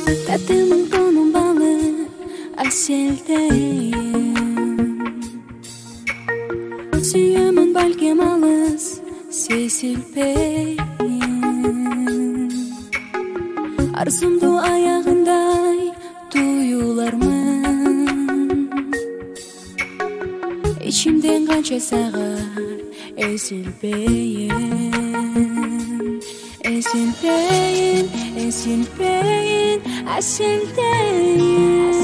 Тәттімін тоным балы әселдейін, сүйемін бәлкем алыс сезілпейін. Арзымды аяғындай туюлармын, içimden қанша сағат ezilpeyin, ezilpeyin, ezilpeyin, ezilpeyin.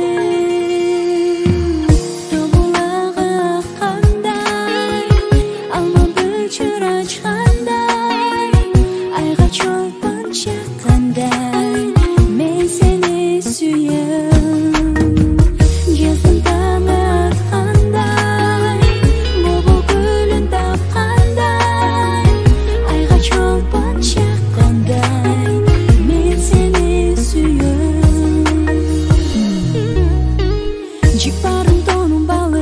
Тобылағы қандай, алма бөтер açқандай, айға чолпан шаққандай, мен сені сүйем. Жаздың таңы атқандай, бұлбұл гүлін тапқандай, айға чолпан шаққандай, мен сені сүйем. Жипарым тоным балы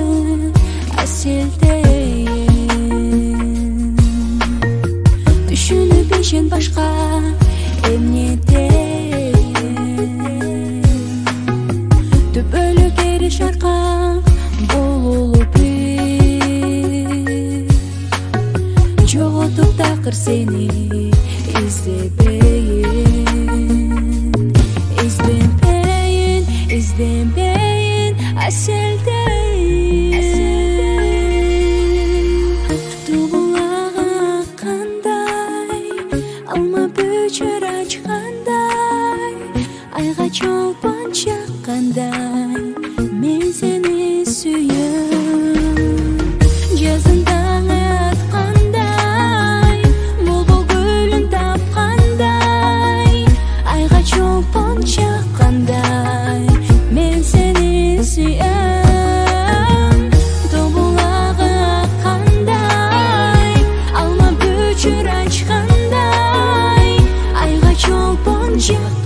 әселдейін, düşünüp işin başka emniyeteyim. Töpölü geri şarkı bululup bir, çoğutup takır seni izlemeyin, izlemeyin, izlemeyin, әселдейін. Тобылағы қандай, алма бөтер açқандай, айға чолпан шаққандай, мен сені сүйем. Жаздың таңы атқандай, бұлбұл гүлін тапқандай, айға чолпан шаққандай, мен сені сүйем. Тобылағы қандай, алма бөтер açқандай, айға чолпан шаққандай.